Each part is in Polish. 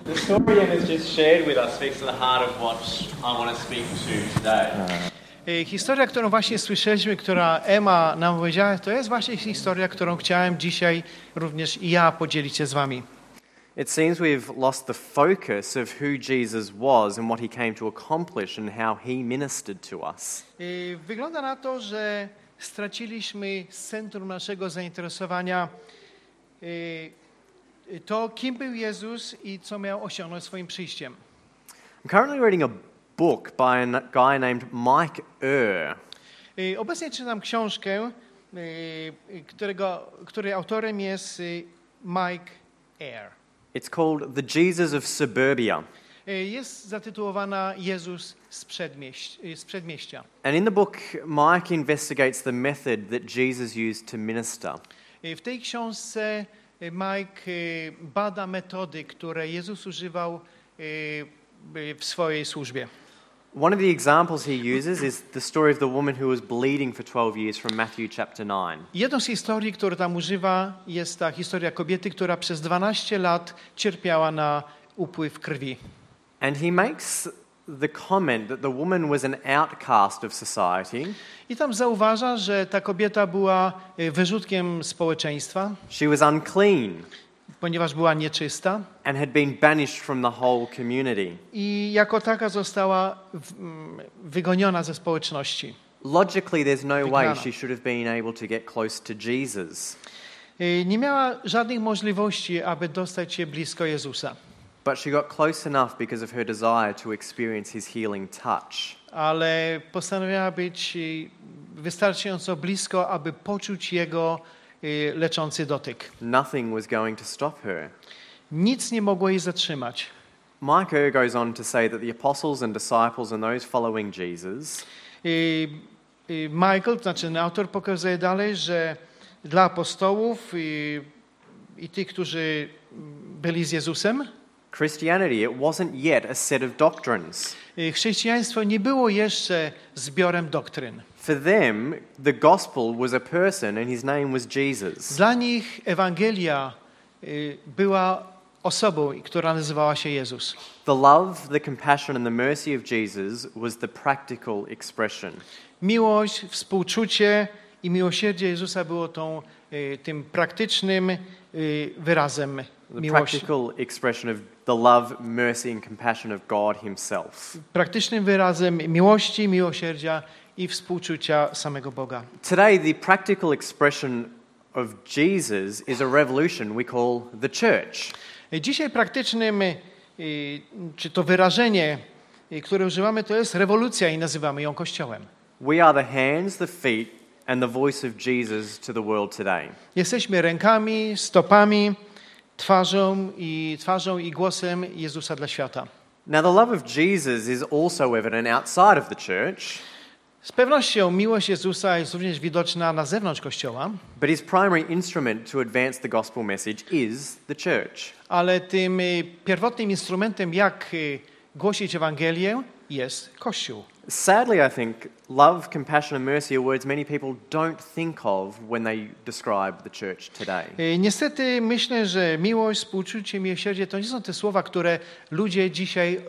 The story Ian has just shared with us speaks to the heart of what I want to speak to today. Historia, którą właśnie słyszeliśmy, która Emma nam powiedziała, to jest właśnie historia, którą chciałem dzisiaj również i ja podzielić się z wami. It seems we've lost the focus of who Jesus was and what he came to accomplish and how he ministered to us. Wygląda na to, że straciliśmy z centrum naszego zainteresowania to, kim był Jezus i co miał osiągnąć swoim przyjściem. I'm currently reading a book by a guy named Mike Err. Obecnie czytam książkę, której autorem jest Mike Err. It's called The Jesus of Suburbia. Jest zatytułowana Jezus z przedmieścia. And in the book, Mike investigates the method that Jesus used to minister. W tej książce Mike bada metody, które Jezus używał w swojej służbie. One of the examples he uses is the story of the woman who was bleeding for 12 years from Matthew chapter 9. Jedną z historii, którą tam używa, jest ta historia kobiety, która przez 12 lat cierpiała na upływ krwi. And he makes the comment that the woman was an outcast of society. I tam zauważa, że ta kobieta była wyrzutkiem społeczeństwa. She was unclean Ponieważ była nieczysta. and had been banished from the whole community. I jako taka została wygoniona ze społeczności. Logically, there's no way Wygnana. she should have been able to get close to Jesus. Nie miała żadnych możliwości, aby dostać się blisko Jezusa. But she got close enough because of her desire to experience his healing touch. Ale postanowiła być wystarczająco blisko, aby poczuć Jego leczący dotyk. Nothing was going to stop her. Nic nie mogło jej zatrzymać. Mike Err goes on to say that the apostles and disciples and those following Jesus Michael, to znaczy autor, pokazuje dalej, że dla apostołów i tych, którzy byli z Jezusem, Christianity, it wasn't yet a set of doctrines. Chrześcijaństwo nie było jeszcze zbiorem doktryn. For them, the gospel was a person and his name was Jesus. Dla nich Ewangelia była osobą, która nazywała się Jezus. The love, the compassion and the mercy of Jesus was the practical expression. Miłość, współczucie i miłosierdzie Jezusa było tym praktycznym wyrazem The miłości. practical expression of the love, mercy and compassion of God himself. Praktycznym wyrazem miłości, miłosierdzia i współczucia samego Boga. Today, the practical expression of Jesus is a revolution we call the church. Dzisiaj praktycznym, czy to wyrażenie, które używamy, to jest rewolucja i nazywamy ją Kościołem. We are the hands, the feet and the voice of Jesus to the world today. Jesteśmy rękami, stopami, twarzą i głosem Jezusa dla świata. Now, the love of Jesus is also evident outside of the church, Z pewnością miłość Jezusa jest również widoczna na zewnątrz Kościoła, but his primary instrument to advance the gospel message is the church. ale tym pierwotnym instrumentem, jak głosić Ewangelię, jest Kościół. Sadly, I think love, compassion and mercy are words many people don't think of when they describe the church today. Niestety myślę, że miłość, współczucie, miłosierdzie to nie są te słowa, które ludzie dzisiaj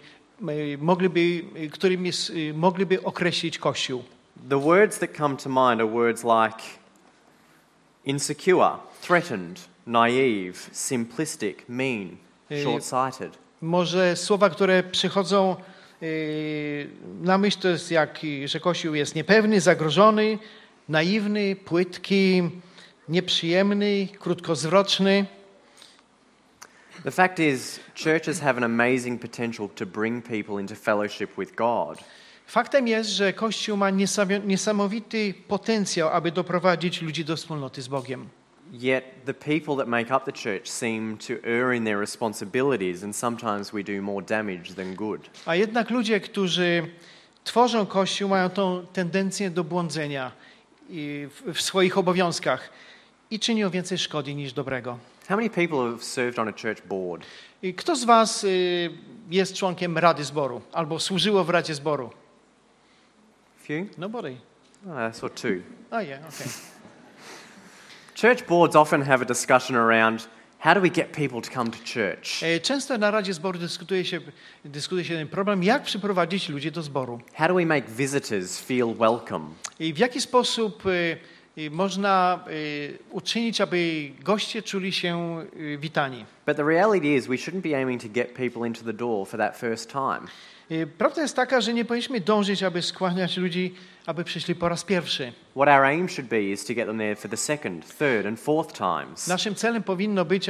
mogliby określić Kościół. The words that come to mind are words like insecure, threatened, naive, simplistic, mean, short-sighted. Może słowa, które przychodzą na myśl, to jest że Kościół jest niepewny, zagrożony, naiwny, płytki, nieprzyjemny, krótkowzroczny. The fact is, churches have an amazing potential to bring people into fellowship with God. Faktem jest, że Kościół ma niesamowity potencjał, aby doprowadzić ludzi do wspólnoty z Bogiem. Yet the people that make up the church seem to err in their responsibilities, and sometimes we do more damage than good. A jednak ludzie, którzy tworzą Kościół, mają tą tendencję do błądzenia w swoich obowiązkach i czynią więcej szkody niż dobrego. How many people have served on a church board? I kto z was jest członkiem Rady Zboru albo służyło w Radzie Zboru? Few? Nobody. Oh, I saw two. Oh yeah, okay. Church boards often have a discussion around How do we get people to come to church? Często na Radzie Zboru dyskutuje się ten problem, jak przyprowadzić ludzi do zboru. How do we make visitors feel welcome? I w jaki sposób można uczynić, aby goście czuli się witani. But the reality is we shouldn't be aiming to get people into the door for that first time. Prawda jest taka, że nie powinniśmy dążyć, aby skłaniać ludzi, aby przyszli po raz pierwszy. What our aim should be is to get them there for the second, third and fourth times. Naszym celem powinno być,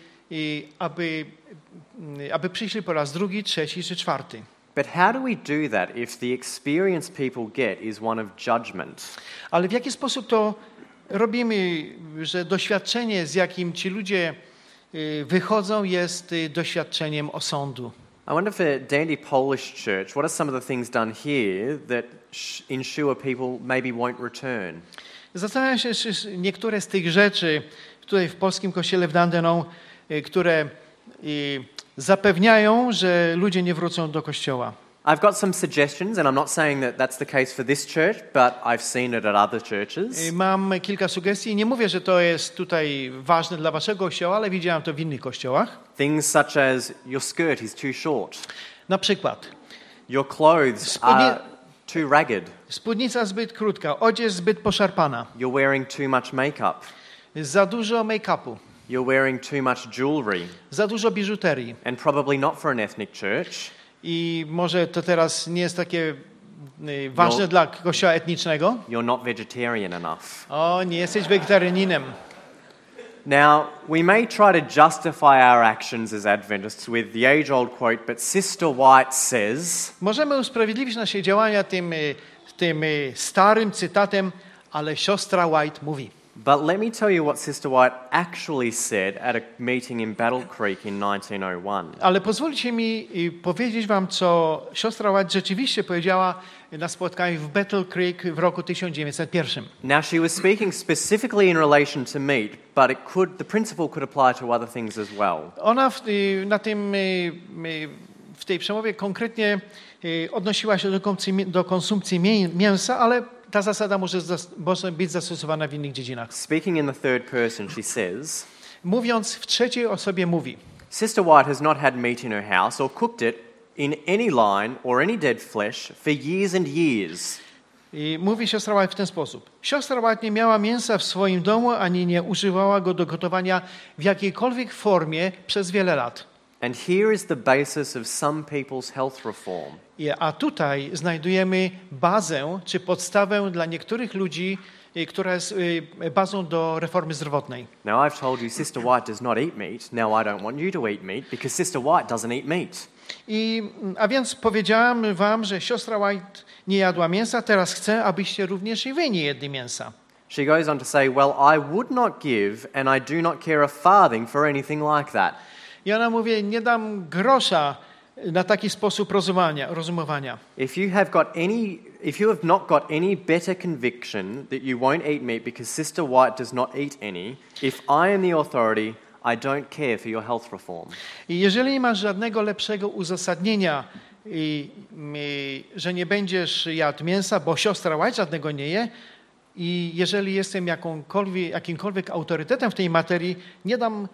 aby przyszli po raz drugi, trzeci czy czwarty. But how do we do that if the experience people get is one of judgment? Ale w jaki sposób to robimy, że doświadczenie, z jakim ci ludzie wychodzą, jest doświadczeniem osądu? I wonder for Dandy Polish Church, what are some of the things done here that ensure people maybe won't return? Zastanawiam się, czy niektóre z tych rzeczy tutaj w polskim kościele w Dandenong, które zapewniają, że ludzie nie wrócą do kościoła. I've got some suggestions, and I'm not saying that that's the case for this church, but I've seen it at other churches. Mam kilka sugestii. Nie mówię, że to jest tutaj ważne dla waszego kościoła, ale widziałem to w innych kościołach. Things such as your skirt is too short, Na przykład your clothes are too ragged, spódnica zbyt krótka, odzież zbyt poszarpana, you're wearing too much makeup, za dużo make-upu, you're wearing too much jewelry, za dużo biżuterii. and probably not for an ethnic church. I może to teraz nie jest takie ważne dla kościoła etnicznego. You're not vegetarian enough. O, nie jesteś wegetarianinem. Now, we may try to justify our actions as Adventists with the age-old quote, but Sister White says, Możemy usprawiedliwić nasze działania tym starym cytatem, ale siostra White mówi. but let me tell you what Sister White actually said at a meeting in Battle Creek in 1901. Ale pozwólcie mi powiedzieć wam, co siostra White rzeczywiście powiedziała na spotkaniu w Battle Creek w roku 1901. Now, she was speaking specifically in relation to meat, but the principle could apply to other things as well. Ona w tej przemowie konkretnie odnosiła się do konsumpcji mięsa, ale ta zasada może być zastosowana w innych dziedzinach. Speaking in the third person, she says, Mówiąc w trzeciej osobie mówi: Sister White has not had meat in her house or cooked it in any line or any dead flesh for years and years. I mówi siostra White w ten sposób. Siostra White nie miała mięsa w swoim domu, ani nie używała go do gotowania w jakiejkolwiek formie przez wiele lat. And here is the basis of some people's health reform. A tutaj znajdujemy bazę, czy podstawę dla niektórych ludzi, która jest bazą do reformy zdrowotnej. Now I've told you Sister White does not eat meat. Now I don't want you to eat meat because Sister White doesn't eat meat. A więc powiedziałam wam, że siostra White nie jadła mięsa, teraz chcę, abyście również i wy nie jedli mięsa. She goes on to say, well, I would not give and I do not care a farthing for anything like that. I ona mówi, nie dam grosza na taki sposób rozumowania. If you have not got any better conviction that you won't eat meat because Sister White does not eat any, if I am the authority, I don't care for your health reform. I jeżeli nie masz żadnego lepszego uzasadnienia, że nie będziesz jadł mięsa, bo siostra White żadnego nie je, i jeżeli jestem jakimkolwiek autorytetem w tej materii, nie dam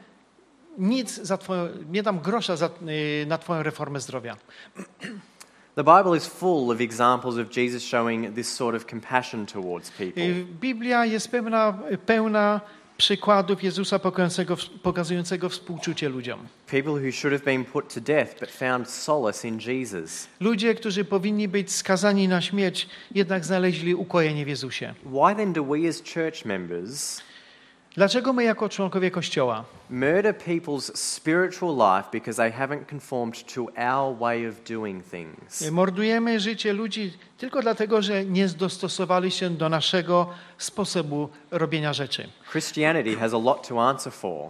nie dam grosza na twoją reformę zdrowia. The Bible is full of examples of Jesus showing this sort of compassion towards people. Biblia jest pełna przykładów Jezusa pokazującego współczucie ludziom. People who should have been put to death but found solace in Jesus. Ludzie, którzy powinni być skazani na śmierć, jednak znaleźli ukojenie w Jezusie. Why then do we as church members Dlaczego my jako członkowie Kościoła murder people's spiritual life because they haven't conformed to our way of doing things? mordujemy życie ludzi tylko dlatego, że nie dostosowali się do naszego sposobu robienia rzeczy? Christianity has a lot to answer for.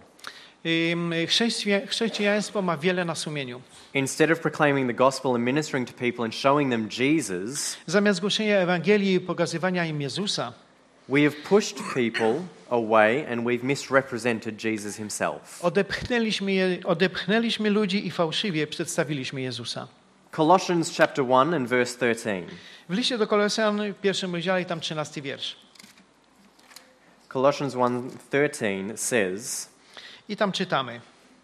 Chrześcijaństwo ma wiele na sumieniu. Instead of proclaiming the gospel and ministering to people and showing them Jesus, Zamiast głoszenia Ewangelii i pokazywania im Jezusa, we have pushed people away and we've misrepresented Jesus himself. odepchnęliśmy ludzi i fałszywie przedstawiliśmy Jezusa. Colossians chapter 1 and verse 13. W liście do Kolosjan w 1 rozdziale i tam 13 wiersz. Colossians 1:13 says, I tam czytamy.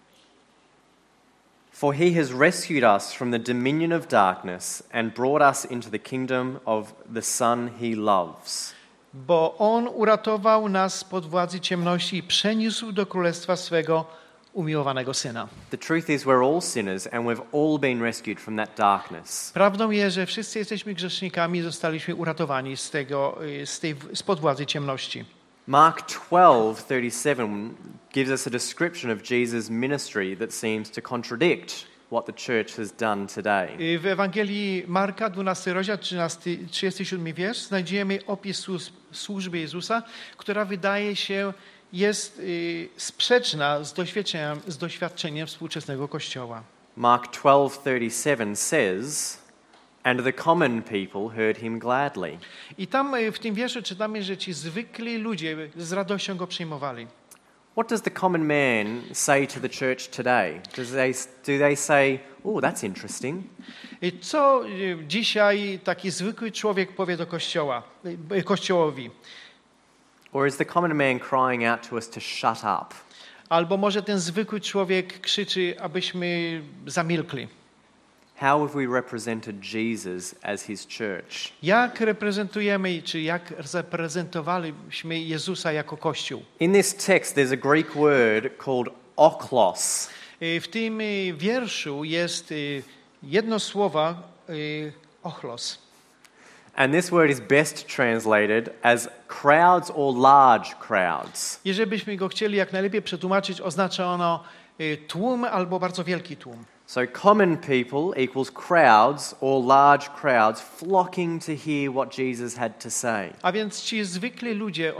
For he has rescued us from the dominion of darkness and brought us into the kingdom of the Son he loves. Bo On uratował nas spod władzy ciemności i przeniósł do królestwa swego umiłowanego Syna. The truth is we're all sinners and we've all been rescued from that darkness. Prawdą jest, że wszyscy jesteśmy grzesznikami i zostaliśmy uratowani spod władzy ciemności. Mark 12:37 gives us a description of Jesus' ministry that seems to contradict what the church has done today. W Ewangelii Marka, 12 rozdział, 37 wiersz, znajdziemy opis służby Jezusa, która wydaje się jest sprzeczna z doświadczeniem współczesnego Kościoła. Mark 12:37 says, and the common people heard him gladly. I tam w tym wierszu czytamy, że ci zwykli ludzie z radością go przyjmowali. What does the common man say to the church today? Do they say, "Oh, that's interesting"? I co dzisiaj taki zwykły człowiek powie do Kościołowi? Or is the common man crying out to us to shut up? Albo może ten zwykły człowiek krzyczy, abyśmy zamilkli. How have we represented Jesus as his church? Jak reprezentujemy, czy jak zaprezentowaliśmy Jezusa jako Kościół? In this text there's a Greek word called oklos. W tym wierszu jest jedno słowo ochlos. And this word is best translated as crowds or large crowds. Jeżeli byśmy go chcieli jak najlepiej przetłumaczyć, oznacza ono tłum albo bardzo wielki tłum. So common people equals crowds or large crowds flocking to hear what Jesus had to say. A więc ci zwykli ludzie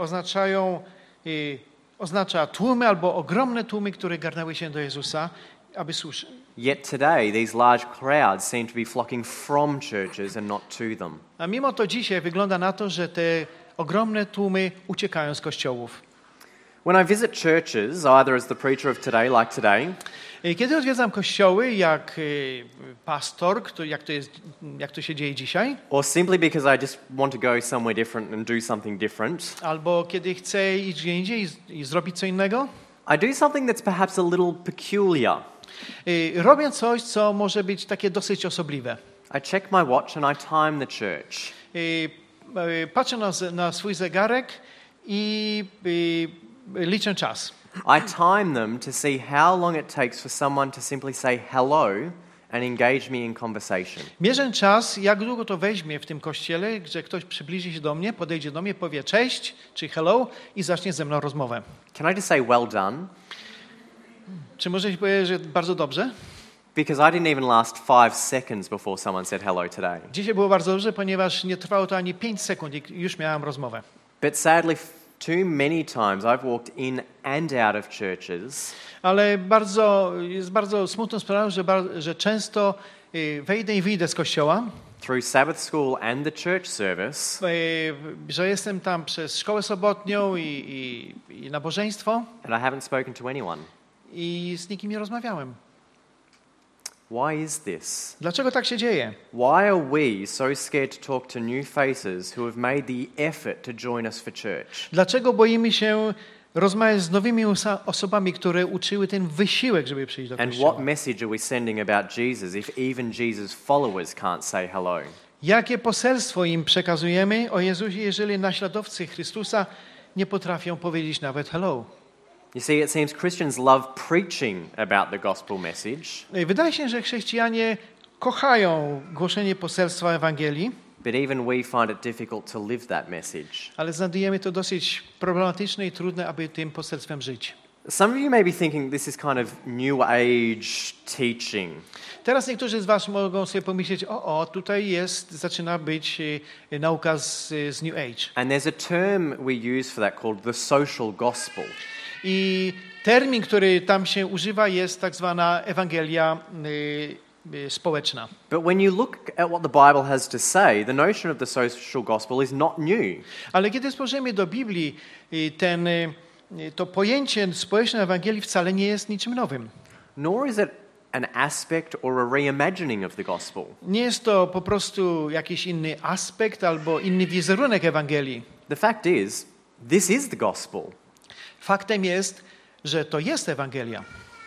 oznacza tłumy albo ogromne tłumy, które garnęły się do Jezusa, aby słuchać. Yet today these large crowds seem to be flocking from churches and not to them. A mimo to dzisiaj wygląda na to, że te ogromne tłumy uciekają z kościołów. When I visit churches, either as the preacher of today, like today, kiedy odwiedzam kościoły, jak pastor, jak to się dzieje dzisiaj, or simply because I just want to go somewhere different and do something different, albo kiedy chcę iść gdzie indziej i zrobić co innego, I do something that's perhaps a little peculiar. robię coś, co może być takie dosyć osobliwe. I check my watch and I time the church. Patrzę na swój zegarek i liczę czas. I time them to see how long it takes for someone to simply say hello and engage me in conversation. Mierzę czas, jak długo to weźmie w tym kościele, że ktoś przybliży się do mnie, podejdzie do mnie, powie cześć czy hello i zacznie ze mną rozmowę. Can I just say well done? Czy możecie powiedzieć, że bardzo dobrze? Because I didn't even last 5 seconds before someone said hello today. Dzisiaj było bardzo dobrze, ponieważ nie trwało to ani 5 sekund i już miałem rozmowę. But sadly, too many times I've walked in and out of churches. Ale jest bardzo smutną sprawą, że często wejdę i wyjdę z kościoła. Through Sabbath school and the church service. Że jestem tam przez szkołę sobotnią i nabożeństwo. And I haven't spoken to anyone. I z nikim nie rozmawiałem. Why is this? Dlaczego tak się dzieje? Why are we so scared to talk to new faces who have made the effort to join us for church? Dlaczego boimy się rozmawiać z nowymi osobami, które uczyły ten wysiłek, żeby przyjść do And kościoła? what message are we sending about Jesus if even Jesus' followers can't say hello? Jakie poselstwo im przekazujemy o Jezusie, jeżeli naśladowcy Chrystusa nie potrafią powiedzieć nawet hello? You see, it seems Christians love preaching about the gospel message, Wydaje się, że chrześcijanie kochają głoszenie poselstwa Ewangelii, but even we find it difficult to live that message. ale znajdujemy to dosyć problematyczne i trudne, aby tym poselstwem żyć. Some of you may be thinking this is kind of new age teaching. Teraz niektórzy z was mogą sobie pomyśleć, tutaj zaczyna być nauka z New Age. And there's a term we use for that called the social gospel. I termin, który tam się używa, jest tak zwana Ewangelia społeczna. But when you look at what the Bible has to say, the notion of the social gospel is not new. Ale kiedy spojrzymy do Biblii, to pojęcie społecznej Ewangelii wcale nie jest niczym nowym. Nor is it an aspect or a reimagining of the gospel. Nie jest to po prostu jakiś inny aspekt albo inny wizerunek Ewangelii. The fact is, this is the gospel. Faktem jest, że to jest Ewangelia.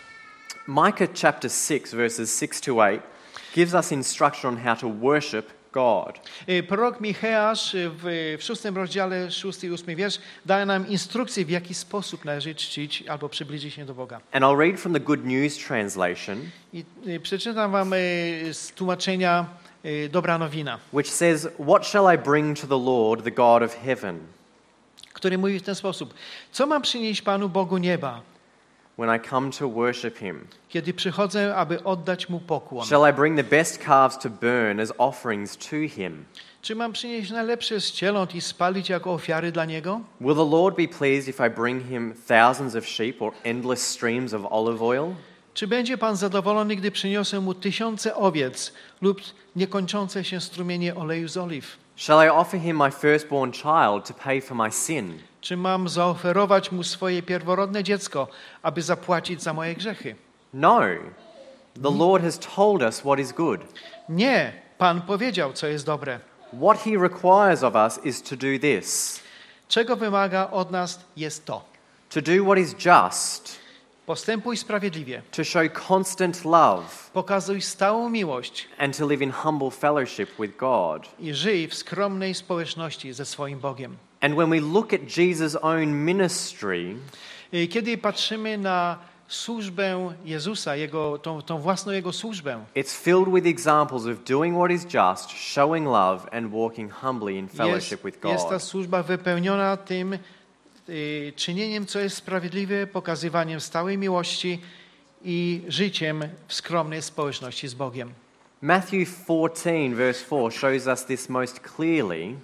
Micah chapter 6, verses 6 to 8 gives us instruction on how to worship God. Prorok Micheasz w 6 rozdziale, 6 i 8 wiersz daje nam instrukcję, w jaki sposób należy czcić albo przybliżyć się do Boga. And I'll read from the Good News translation, I przeczytam wam z tłumaczenia Dobra Nowina, which says, "What shall I bring to the Lord, the God of heaven, który mówi w ten sposób: co mam przynieść Panu Bogu nieba, when I come to worship him? kiedy przychodzę, aby oddać Mu pokłon? Shall I bring the best calves to burn as offerings to him? Czy mam przynieść najlepsze z cieląt i spalić jako ofiary dla Niego? Will the Lord be pleased if I bring him thousands of sheep or endless streams of olive oil? Czy będzie Pan zadowolony, gdy przyniosę Mu tysiące owiec lub niekończące się strumienie oleju z oliw? Shall I offer him my firstborn child to pay for my sin? Czy mam zaoferować Mu swoje pierworodne dziecko, aby zapłacić za moje grzechy? No. The Lord has told us what is good. Nie, Pan powiedział, co jest dobre. What he requires of us is to do this: Czego wymaga od nas jest to. to do what is just, Postępuj sprawiedliwie, to show constant love, pokazuj stałą miłość and to live in humble fellowship with God. i żyj w skromnej społeczności ze swoim Bogiem. And when we look at Jesus' own ministry, Kiedy patrzymy na służbę Jezusa, tą własną Jego służbę, it's filled with examples of doing what is just, showing love, and walking humbly in fellowship with jest ta God. służba wypełniona tym czynieniem, co jest sprawiedliwe, pokazywaniem stałej miłości i życiem w skromnej społeczności z Bogiem. Matthew 14, verse 4 shows us this most clearly.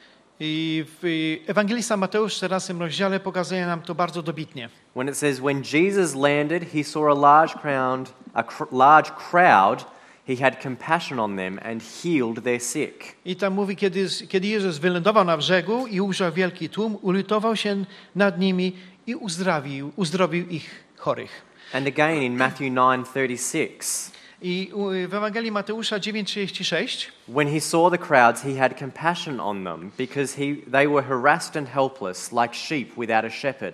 I Ewangelista Mateusz w 14 rozdziale pokazuje nam to bardzo dobitnie. When it says, when Jesus landed, he saw a large crowd. He had compassion on them and healed their sick. I tam mówi, kiedy Jezus wylądował na brzegu i ujrzał wielki tłum, ulitował się nad nimi i uzdrowił ich chorych. And again in Matthew 9:36, I w Ewangelii Mateusza 9:36 when he saw the crowds, he had compassion on them because they were harassed and helpless like sheep without a shepherd.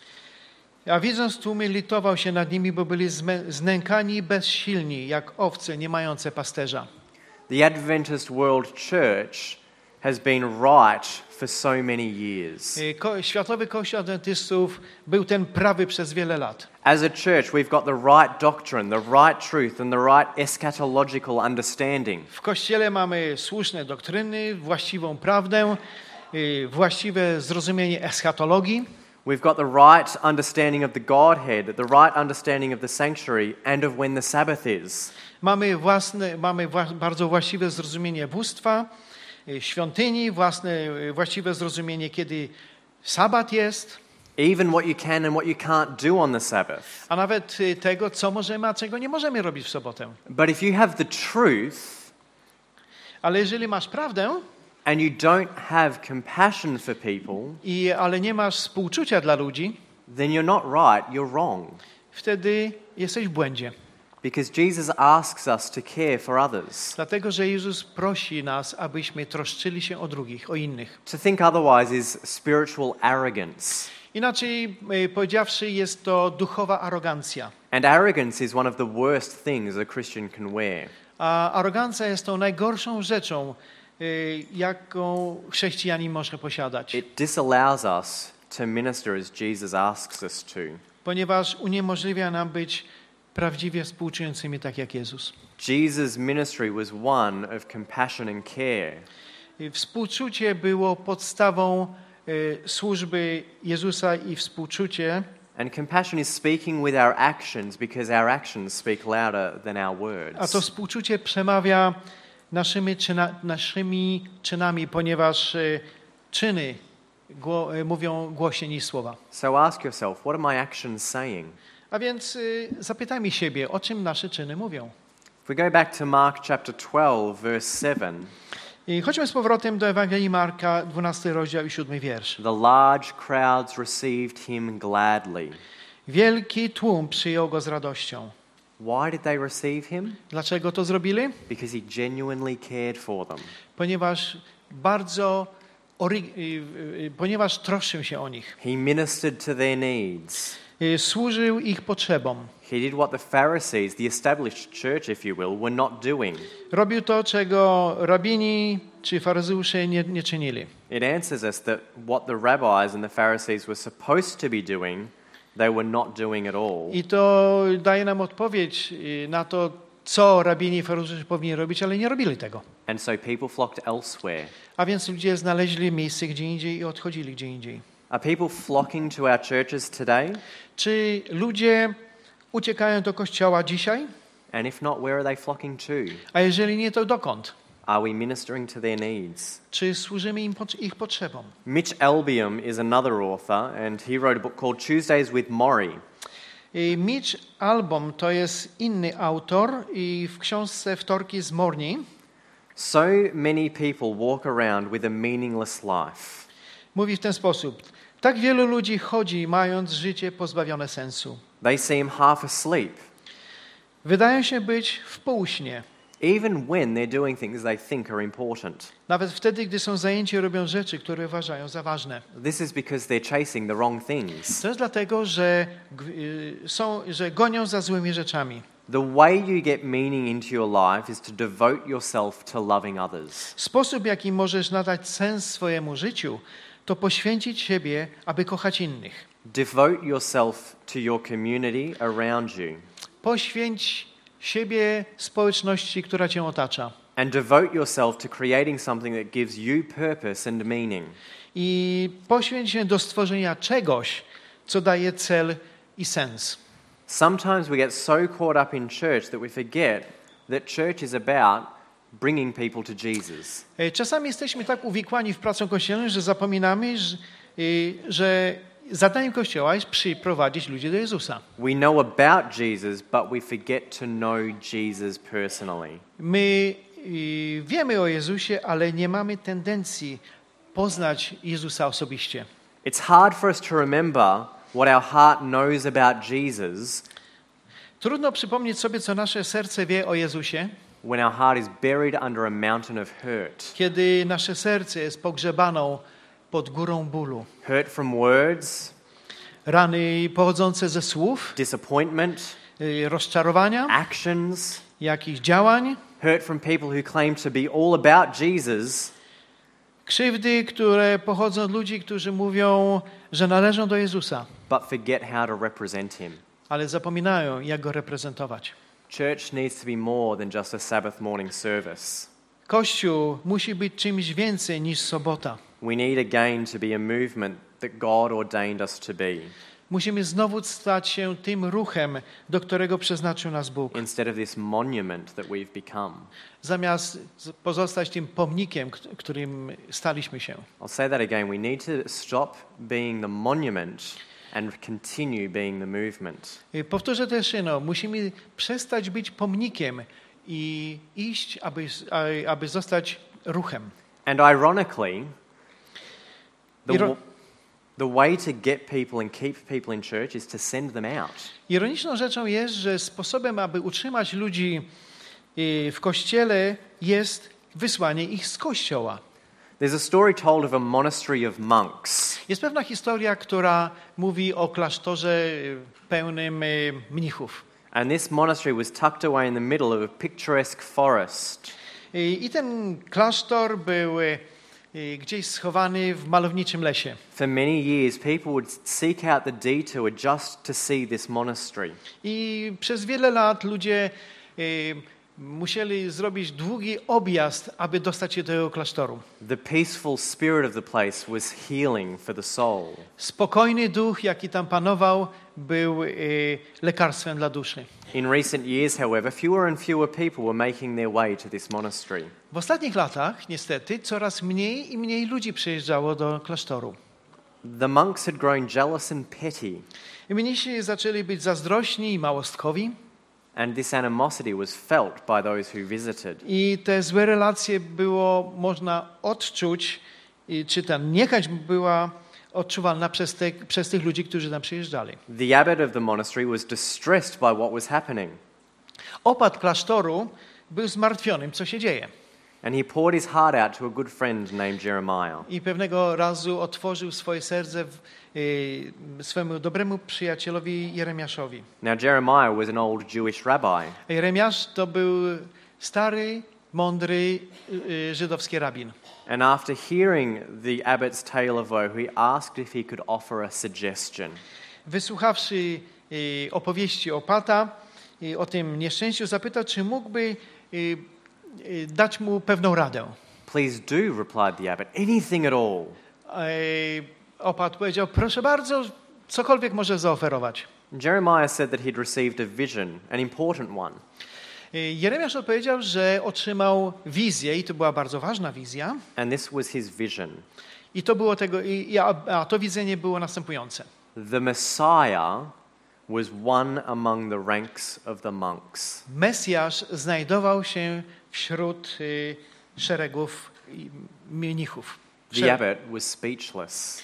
a widząc tłumy litował się nad nimi, bo byli znękani i bezsilni, jak owce nie mające pasterza. The Adventist World Church has been right for so many years. Światowy Kościół Adwentystów był ten prawy przez wiele lat. As a church, we've got the right doctrine, the right truth, and the right eschatological understanding. W Kościele mamy słuszne doktryny, właściwą prawdę, właściwe zrozumienie eschatologii. We've got the right understanding of the Godhead, the right understanding of the sanctuary, and of when the Sabbath is. Mamy bardzo właściwe zrozumienie bóstwa, świątyni, właściwe zrozumienie, kiedy sabat jest, Even what you can and what you can't do on the Sabbath. a nawet tego, co możemy, a czego nie możemy robić w sobotę. But if you have the truth Ale jeżeli masz prawdę, and you don't have compassion for people, ale nie masz współczucia dla ludzi, then you're not right, you're wrong. wtedy jesteś w błędzie. Because Jesus asks us to care for others. Dlatego, że Jezus prosi nas, abyśmy troszczyli się o drugich, o innych. To think otherwise is spiritual arrogance. Inaczej powiedziawszy, jest to duchowa arogancja. And arrogance is one of the worst things a Christian can wear. A arogancja jest tą najgorszą rzeczą, jaką chrześcijanin może posiadać. It disallows us to minister as Jesus asks us to. Ponieważ uniemożliwia nam być prawdziwie współczującymi tak jak Jezus. Jesus' ministry was one of compassion and care. Współczucie było podstawą służby Jezusa i współczucie. And compassion is speaking with our actions because our actions speak louder than our words. A to współczucie przemawia naszymi czynami, ponieważ czyny mówią głośniej niż słowa. So ask yourself, what are my actions saying? A więc zapytajmy siebie, o czym nasze czyny mówią. If we go back to Mark chapter 12, verse 7, I chodźmy z powrotem do Ewangelii Marka, 12 rozdział i 7 wiersz. the large crowds received him gladly. Wielki tłum przyjął go z radością. Why did they receive him? Dlaczego to zrobili? Because he genuinely cared for them. Ponieważ troszczył się o nich. He ministered to their needs. służył ich potrzebom. He did what the Pharisees, the established church, if you will, were not doing. Robił to, czego rabini czy faryzeusze nie czynili. It answers us that what the rabbis and the Pharisees were supposed to be doing, they were not doing at all. I to daje nam odpowiedź na to, co rabini i faryzeusze powinni robić, ale nie robili tego. And so people flocked elsewhere. A więc ludzie znaleźli miejsce gdzie indziej i odchodzili gdzie indziej. Are people flocking to our churches today? Czy ludzie uciekają do kościoła dzisiaj? And if not, where are they flocking to? A jeżeli nie, to dokąd? Are we ministering to their needs? Czy służymy ich potrzebom? Mitch Albom is another author, and he wrote a book called Tuesdays with Maury. Mitch Albom to jest inny autor i w książce Wtorki z Morni So many people walk around with a meaningless life. mówi w ten sposób. Tak wielu ludzi chodzi, mając życie pozbawione sensu. They seem half asleep, Wydają się być w półśnie. even when they're doing things they think are important. Nawet wtedy, gdy są zajęci, robią rzeczy, które uważają za ważne. This is because they're chasing the wrong things. To jest dlatego, że gonią za złymi rzeczami. The way you get meaning into your life is to devote yourself to loving others. Sposób, w jaki możesz nadać sens swojemu życiu, to poświęcić siebie, aby kochać innych. Devote yourself to your community around you. Poświęć siebie społeczności, która cię otacza. And devote yourself to creating something that gives you purpose and meaning. I poświęć się do stworzenia czegoś, co daje cel i sens. Sometimes we get so caught up in church that we forget that church is about bringing people to Jesus. Czasami jesteśmy tak uwikłani w pracę kościelną, że zapominamy, że zadaniem Kościoła jest przyprowadzić ludzi do Jezusa. We know about Jesus, but we forget to know Jesus personally. My wiemy o Jezusie, ale nie mamy tendencji poznać Jezusa osobiście. It's hard for us to remember what our heart knows about Jesus Trudno przypomnieć sobie, co nasze serce wie o Jezusie, when our heart is buried under a mountain of hurt. kiedy nasze serce jest pogrzebaną pod górą bólu. Hurt from words, Rany pochodzące ze słów, disappointment, rozczarowania, actions, jakichś działań, hurt from people who claim to be all about Jesus, krzywdy, które pochodzą od ludzi, którzy mówią, że należą do Jezusa, but forget how to represent him. ale zapominają, jak Go reprezentować. Church needs to be more than just a Sabbath morning service. Kościół musi być czymś więcej niż sobota. We need again to be a movement that God ordained us to be, Musimy znowu stać się tym ruchem, do którego przeznaczył nas Bóg. instead of this monument that we've become. Zamiast pozostać tym pomnikiem, którym staliśmy się. I'll say that again. We need to stop being the monument and continue being the movement. Powtórzę też jedno. Musimy przestać być pomnikiem i iść, aby zostać ruchem. And ironically, the way to get people and keep people in church is to send them out. Ironiczną rzeczą jest, że sposobem, aby utrzymać ludzi w kościele, jest wysłanie ich z kościoła. There's a story told of a monastery of monks. Jest pewna historia, która mówi o klasztorze pełnym mnichów. And this monastery was tucked away in the middle of a picturesque forest. I ten klasztor był gdzieś schowany w malowniczym lesie. For many years, people would seek out the detour just to see this monastery. I przez wiele lat ludzie musieli zrobić długi objazd, aby dostać się do tego klasztoru. The peaceful spirit of the place was healing for the soul. Spokojny duch, jaki tam panował, był lekarstwem dla duszy. In recent years, however, fewer and fewer people were making their way to this monastery. W ostatnich latach, niestety, coraz mniej i mniej ludzi przyjeżdżało do klasztoru. The monks had grown jealous and petty, I mnisi zaczęli być zazdrośni i małostkowi. and this animosity was felt by those who visited. I te złe relacje było można odczuć, czy ta niechęć była odczuwalna przez tych ludzi, którzy tam przyjeżdżali. The abbot of the monastery was distressed by what was happening. Opat klasztoru był zmartwionym, co się dzieje. And he poured his heart out to a good friend named Jeremiah. I pewnego razu otworzył swoje serce swemu dobremu przyjacielowi Jeremiaszowi. Now Jeremiah was an old Jewish rabbi. Jeremiasz to był stary, mądry żydowski rabin. And after hearing the abbot's tale of woe, he asked if he could offer a suggestion. Wysłuchawszy opowieści opata o tym nieszczęściu, zapytał, czy mógłby dać mu pewną radę. Please do, replied the abbot, anything at all. Opat powiedział, proszę bardzo, cokolwiek może zaoferować. Jeremiah said that he'd received a vision, an important one. Jeremiasz odpowiedział, że otrzymał wizję i to była bardzo ważna wizja. And this was his vision. I to było a to widzenie było następujące. The Messiah was one among the ranks of the monks. Mesjasz znajdował się wśród szeregów mnichów. The abbot was speechless.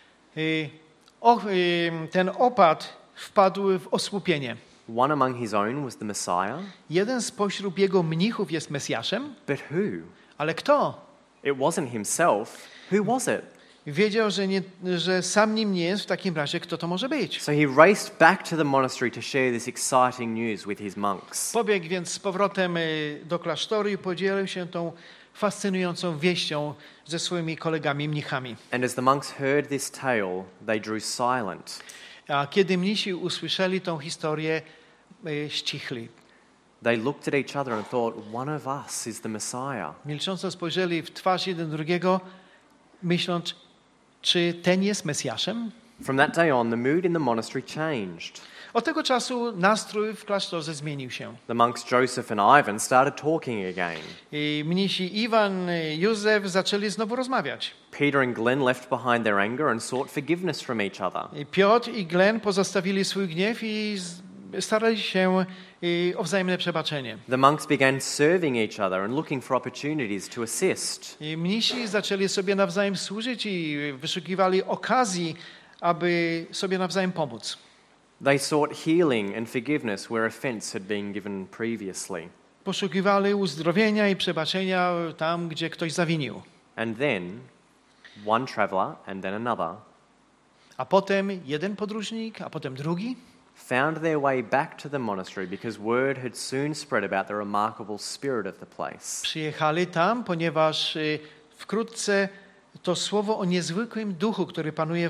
Ten opat wpadł w osłupienie. One among his own was the Messiah. Jeden spośród jego mnichów jest Mesjaszem. But who? Ale kto? It wasn't himself. Who was it? Wiedział, że sam nim nie jest, w takim razie kto to może być. So he raced back to the monastery to share this exciting news with his monks. Pobiegł więc z powrotem do klasztoru i podzielił się tą fascynującą wieścią ze swoimi kolegami mnichami. And as the monks heard this tale, they drew silent. A kiedy mnisi usłyszeli tą historię, ścichli. They looked at each other and thought, one of us is the Messiah. Milcząco spojrzeli w twarz jeden drugiego, myśląc, czy ten jest Mesjaszem? From that day on, the mood in the monastery changed. Od tego czasu nastrój w klasztorze zmienił się. The monks Joseph and Ivan started talking again. I mnisi Iwan, Józef zaczęli znowu rozmawiać. Peter and Glenn left behind their anger and sought forgiveness from each other. I Piotr i Glenn pozostawili swój gniew i starali się o wzajemne przebaczenie. The monks began serving each other and looking for opportunities to assist. I mnisi zaczęli sobie nawzajem służyć i wyszukiwali okazji, aby sobie nawzajem pomóc. They sought healing and forgiveness where offense had been given previously. Poszukiwali uzdrowienia i przebaczenia tam, gdzie ktoś zawinił. And then one traveler and then another A potem jeden podróżnik, a potem drugi found their way back to the monastery because word had soon spread about the remarkable spirit of the place. przyjechali tam, ponieważ wkrótce to słowo o niezwykłym duchu, który panuje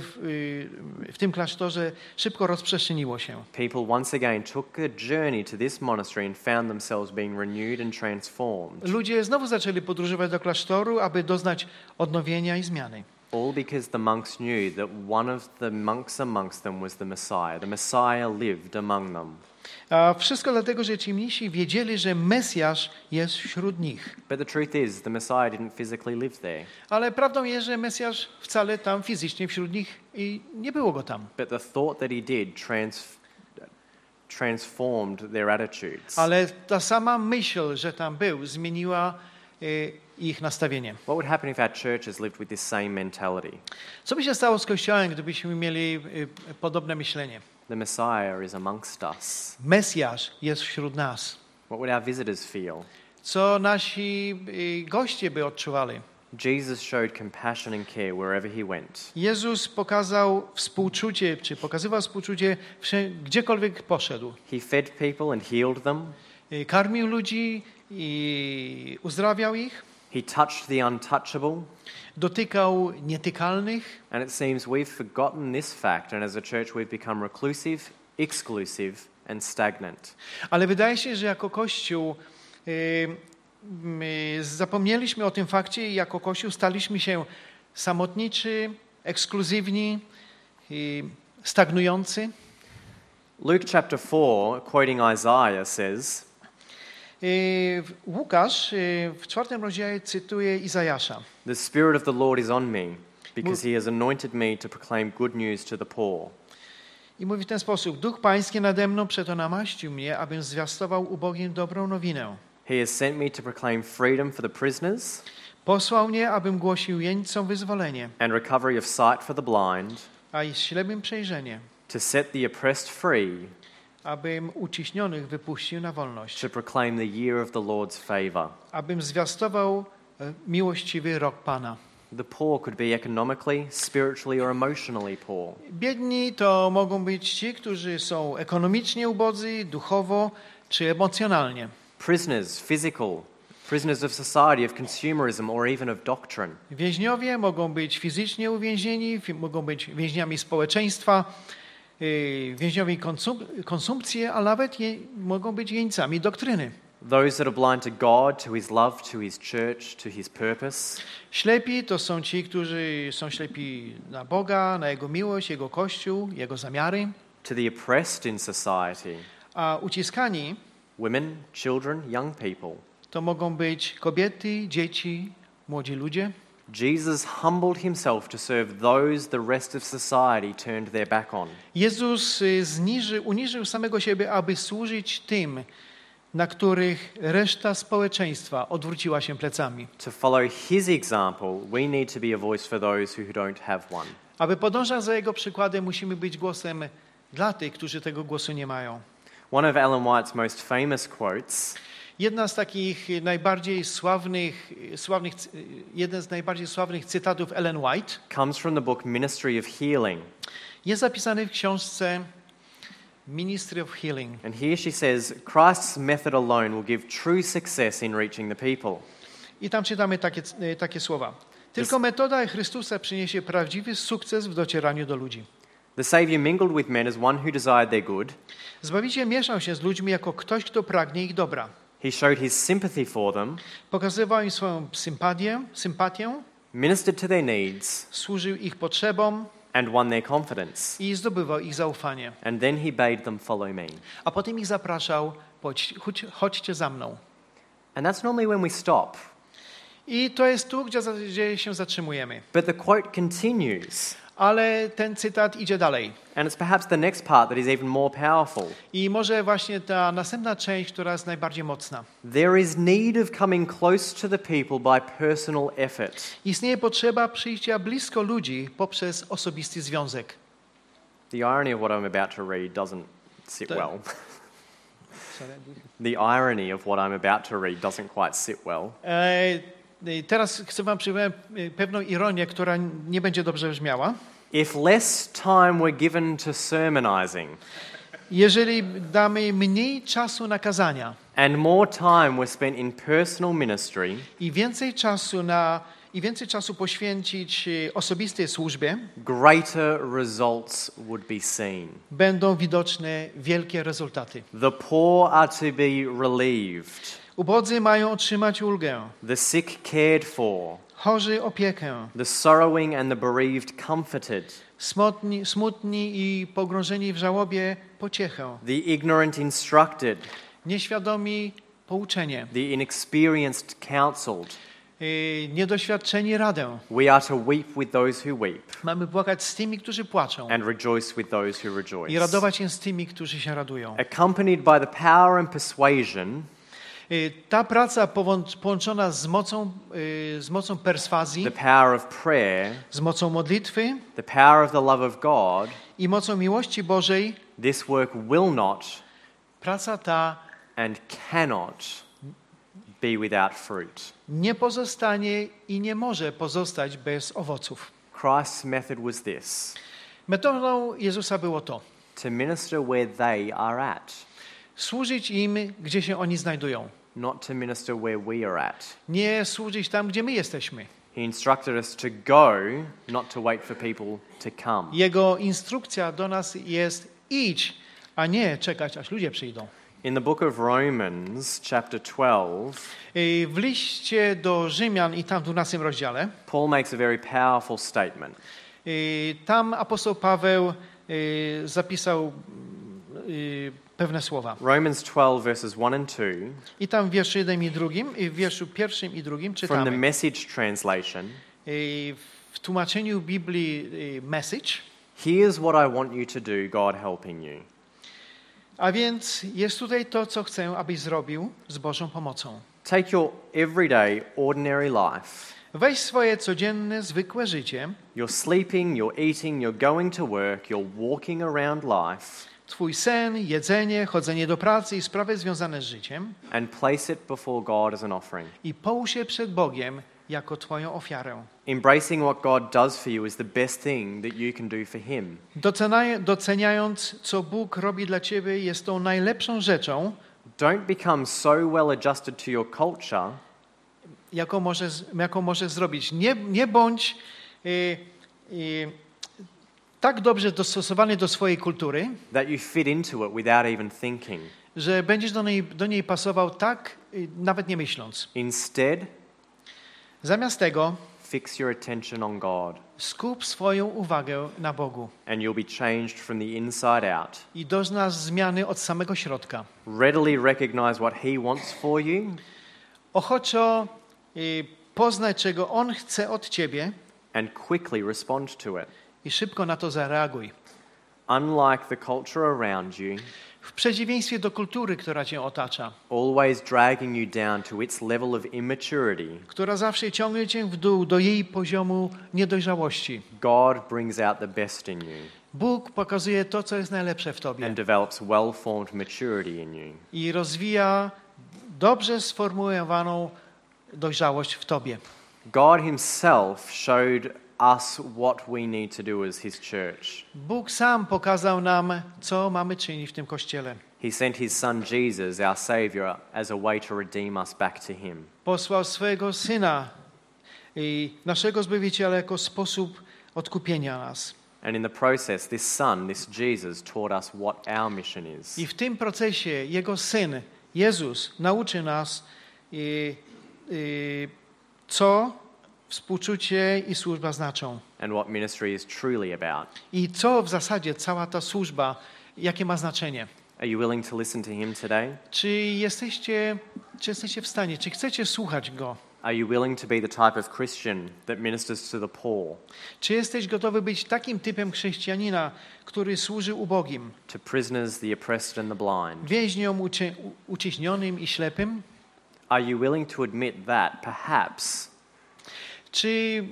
w tym klasztorze, szybko rozprzestrzeniło się. People once again took a journey to this monastery and found themselves being renewed and transformed. Ludzie znowu zaczęli podróżować do klasztoru, aby doznać odnowienia i zmiany. All because the monks knew that one of the monks amongst them was the Messiah. The Messiah lived among them. A wszystko dlatego, że ci mnisi wiedzieli, że Mesjasz jest wśród nich. But the truth is, the Messiah didn't physically live there. Ale prawdą jest, że Mesjasz wcale tam fizycznie wśród nich i nie było go tam. But the thought that he did transformed their attitudes. Ale ta sama myśl, że tam był, zmieniła ich nastawienie. What would happen if our churches lived with this same mentality? Co by się stało z Kościołem, gdybyśmy mieli podobne myślenie? The Messiah is amongst us. Mesjasz jest wśród nas. What would our visitors feel? Co nasi goście by odczuwali? Jesus showed compassion and care wherever he went. Jezus pokazywał współczucie gdziekolwiek poszedł. He fed people and healed them. Karmił ludzi i uzdrawiał ich. He touched the untouchable. Dotykał nietykalnych. And it seems we've forgotten this fact, and as a church we've become reclusive, exclusive and stagnant. Ale wydaje się, że jako Kościół zapomnieliśmy o tym fakcie i jako Kościół staliśmy się samotniczy, ekskluzywni, stagnujący. Luke chapter 4, quoting Isaiah, says, Łukasz w 4 rozdziale cytuje Izajasza. "The Spirit of the Lord is on me, because he has anointed me to proclaim good news to the poor. I mówi w ten sposób: Duch Pański nade mną, przeto namaścił mnie, abym zwiastował ubogim dobrą nowinę. He has sent me to proclaim freedom for the prisoners Posłał mnie, abym głosił jeńcom wyzwolenie, and recovery of sight for the blind, a ślepym przejrzenie, to set the oppressed free abym uciśnionych wypuścił na wolność, to proclaim the year of the Lord's favor. abym zwiastował miłościwy rok Pana. The poor could be economically, spiritually, or emotionally poor. Biedni to mogą być ci, którzy są ekonomicznie ubodzy, duchowo czy emocjonalnie. Prisoners of society, of consumerism, or even of doctrine. Więźniowie mogą być fizycznie uwięzieni, mogą być więźniami społeczeństwa, więźniowie konsumpcji, a nawet mogą być jeńcami doktryny. Those that are blind to God, to His love, to His church, to His purpose. Ślepi to są ci, którzy są ślepi na Boga, na Jego miłość, Jego Kościół, Jego zamiary. To the oppressed in society. A uciskani Women, children, young people. to mogą być kobiety, dzieci, młodzi ludzie. Jesus humbled Himself to serve those the rest of society turned their back on. Jezus uniżył samego siebie, aby służyć tym, na których reszta społeczeństwa odwróciła się plecami. To follow His example, we need to be a voice for those who don't have one. Aby podążać za Jego przykładem, musimy być głosem dla tych, którzy tego głosu nie mają. One of Ellen White's most famous quotes Jeden z najbardziej sławnych cytatów Ellen White comes from the book Ministry of Healing. jest zapisany w książce Ministry of Healing. And here she says, Christ's method alone will give true success in reaching the people. I tam czytamy takie słowa. Tylko metoda Chrystusa przyniesie prawdziwy sukces w docieraniu do ludzi. The Saviour mingled with men as one who desired their good. Zbawiciel mieszał się z ludźmi jako ktoś, kto pragnie ich dobra. He showed his sympathy for them, Pokazywał im swoją sympatię, ministered to their needs, służył ich potrzebom and won their confidence. i zdobywał ich zaufanie. And then he bade them follow me. A potem ich zapraszał, chodźcie za mną. And that's normally when we stop. I to jest tu, gdzie się zatrzymujemy. But the quote continues. Ale ten cytat idzie dalej. And it's perhaps the next part that is even more powerful. I może właśnie ta następna część, która jest najbardziej mocna. There is need of coming close to the people by personal effort. Istnieje potrzeba przyjścia blisko ludzi poprzez osobisty związek. The irony of what I'm about to read doesn't sit well. The irony of what I'm about to read doesn't quite sit well. Teraz chcę wam przypomnieć pewną ironię, która nie będzie dobrze brzmiała. If less time were given to sermonizing, jeżeli damy mniej czasu na kazania and more time were spent in personal ministry, i więcej czasu poświęcić osobistej służbie, greater results would be seen. będą widoczne wielkie rezultaty. The poor are to be relieved. Ubodzy mają otrzymać ulgę, The sick cared for, chorzy opiekę, the sorrowing and the bereaved comforted, smutni i pogrążeni w żałobie pociechę, the ignorant instructed, nieświadomi pouczenie, the inexperienced counseled. Niedoświadczeni radę. We are to weep with those who weep Mamy płakać z tymi, którzy płaczą and rejoice with those who i rejoice. radować się z tymi, którzy się radują. Accompanied by the power and persuasion, Ta praca połączona z mocą perswazji, the power of prayer, z mocą modlitwy the power of the love of God, i mocą miłości Bożej, this work will not praca ta and cannot be without fruit. nie pozostanie i nie może pozostać bez owoców. Christ's method was this: Metodą Jezusa było to: to minister where they are at, służyć im, gdzie się oni znajdują. not to minister where we are at. Nie służyć tam, gdzie my jesteśmy. He instructed us to go, not to wait for people to come. Jego instrukcja do nas jest: idź, a nie czekać, aż ludzie przyjdą. In the book of Romans, chapter 12, W liście do Rzymian i tam w 12 rozdziale, Paul makes a very powerful statement. tam apostoł Paweł zapisał pewne słowa. Romans 12, verses 1 and 2, I tam w wierszu 1 i 2, i w wierszu 1 i 2 from the czytamy. Message translation, W tłumaczeniu Biblii Message. here's what I want you to do, God helping you. A więc jest tutaj to, co chcę, abyś zrobił z Bożą pomocą. Take your everyday, ordinary life. Weź swoje codzienne, zwykłe życie, You're sleeping, you're eating, you're going to work, you're walking around life. twój sen, jedzenie, chodzenie do pracy i sprawy związane z życiem and place it before God as an offering. i połóż je przed Bogiem jako twoją ofiarę. Embracing what God does for you is the best thing that you can do for Him. Doceniając, co Bóg robi dla ciebie, jest tą najlepszą rzeczą, Don't become so well adjusted to your culture jaką możesz zrobić. Nie bądź tak dobrze dostosowany do swojej kultury, that you fit into it without even thinking. że będziesz do niej pasował tak, nawet nie myśląc. Instead, Zamiast tego fix your attention on God, skup swoją uwagę na Bogu and you'll be changed from the inside out. i doznasz zmiany od samego środka. Readily recognize what He wants for you, Ochoczo poznaj, czego On chce od ciebie and quickly respond to it. i szybko na to zareaguj. Unlike the culture around you, W przeciwieństwie do kultury, która cię otacza, always dragging you down to its level of immaturity, która zawsze ciągnie cię w dół do jej poziomu niedojrzałości. God brings out the best in you Bóg pokazuje to, co jest najlepsze w tobie and develops well-formed maturity in you. i rozwija dobrze sformułowaną dojrzałość w tobie. God Himself showed us what we need to do as His church. Bóg sam pokazał nam, co mamy czynić w tym Kościele. He sent His Son Jesus, our Saviour, as a way to redeem us back to Him. Posłał swojego Syna, naszego Zbawiciela, jako sposób odkupienia nas. And in the process, this Son, this Jesus, taught us what our mission is. I w tym procesie Jego Syn, Jezus, nauczy nas, co współczucie i służba znaczą. And what ministry is truly about. I co w zasadzie cała ta służba, jakie ma znaczenie. Are you willing to listen to Him today? Czy jesteście w stanie, czy chcecie słuchać Go? Are you willing to be the type of Christian that ministers to the poor, Czy jesteś gotowy być takim typem chrześcijanina, który służy ubogim, to prisoners, the oppressed and the blind? więźniom uciśnionym i ślepym? Are you willing to admit that perhaps Czy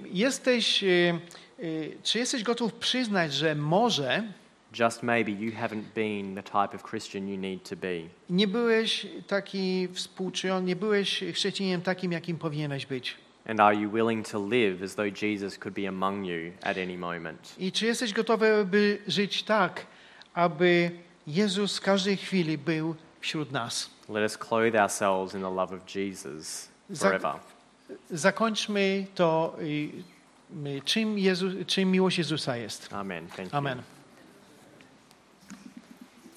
jesteś gotów przyznać, że może just maybe you haven't been the type of Christian you need to be? nie byłeś taki współczujący, nie byłeś chrześcijaninem takim, jakim powinieneś być? And are you willing to live as though Jesus could be among you at any moment? I czy jesteś gotowy, by żyć tak, aby Jezus w każdej chwili był wśród nas? Let us clothe ourselves in the love of Jesus forever. Zakończmy to, czym miłość Jezusa jest. Amen. Thank you. Amen.